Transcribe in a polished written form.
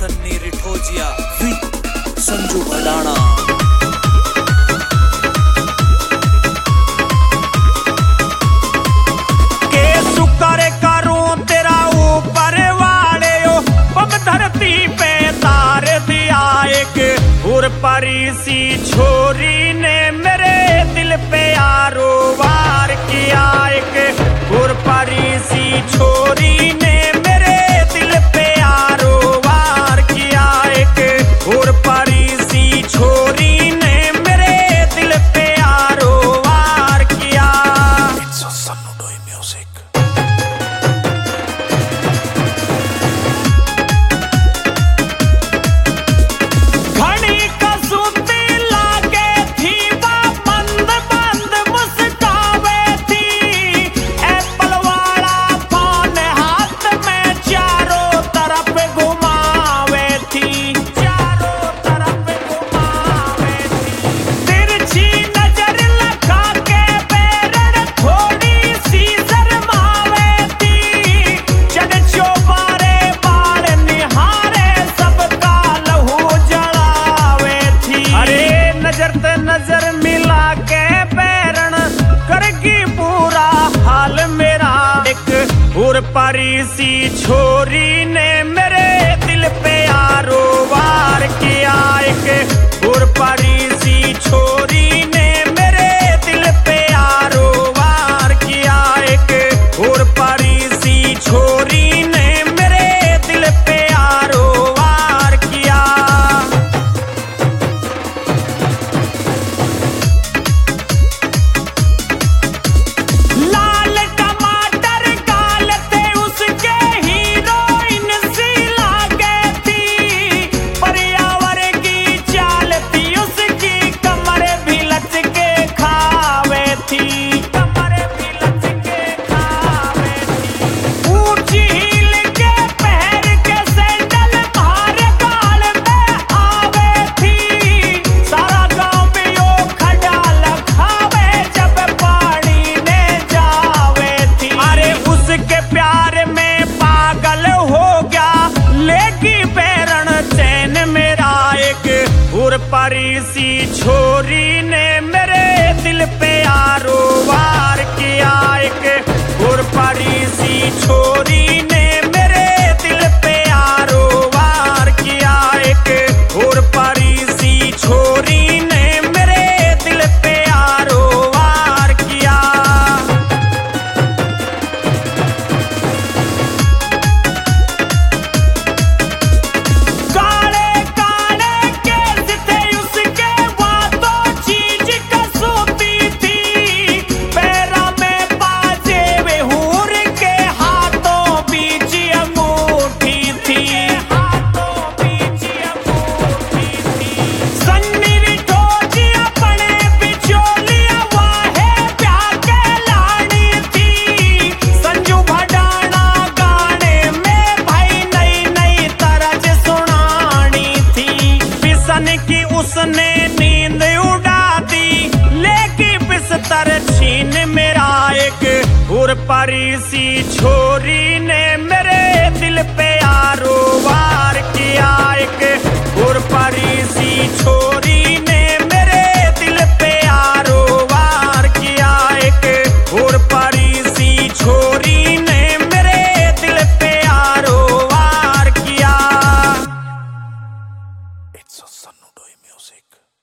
सन्नी रिठोजिया संजू भडाना। के शुक्र करूं तेरा ऊपर वाले ओ, पग धरती पे तार दिया एक और परी सी छोरी ने मेरे दिल पे आरो वार किया एक और परी सी छोरी ने मेरे दिल पे आरो वार किया एक और परी सी छोरी ने मेरे दिल पे आरो वार किया। It's a Sanudoi music. घड़ी कसूती लागे थी वो बंद बंद मुस्कावे थी, एप्पल वाला फोन हाथ में चारों तरफ घुमावे थी, चारों तरफ घुमावे थी। तिरछी नजर लगा के बेरड़ थोड़ी सी शर्मावे थी, जग चौबारे बाल निहारे सबका लहू जलावे थी। अरे नजर ते नजर मिला के बैरण करगी बुरा हाल मेरा एक और परी सी छोरी ने मेरे दिल पे आरो वार किया एक और परी सी छोरी ने मेरे दिल पे आरो वार किया एक और परी सी छोरी ने मेरे दिल पे आरो वार किया। लाल टमाटर गाल थे उसके हीरोइन सी लागे थी, पर्यावर की चाल थी उसकी कमर भी लचके खावे थी, कमर भी लचके खावे थी। ऊंची हील के पैर के सैंडल भारे गाल में आवे थी, सारा गांव भी ओ खड़ा लखावे जब पानी ने जावे थी। अरे उसके प्यार में पागल हो गया लेगी बैरण चैन मेरा एक और परी सी छोरी ने मेरे दिल पे आरो वार किया एक और परी सी छोरी ने मेरे दिल पे आरो वार किया एक और परी सी छोरी ने मेरे दिल पे आरो वार किया। काले काले केस थे उसके वातों चीज कसूती थी, पैरा में बाजे वे हूर के हाथों बीच अंगूठी थी, हाथों बीच अंगूठी थी। सन्नी रिठोजी अपने बिचौलिया वाहे प्यार के लाड़ी थी, संजू भडाना गाने में भाई नई नई तरज सुनानी थी। बिसन की उसने नींद उड़ा दी लेकी बिस्तर छीन मेरा एक और परी सी छोरी ने मेरे दिल पे आरो वार किया एक और परी सी छोरी ने मेरे दिल पे आरो वार किया एक और परी सी छोरी ने मेरे दिल पे आरो वार किया। It's a Sanudoi music.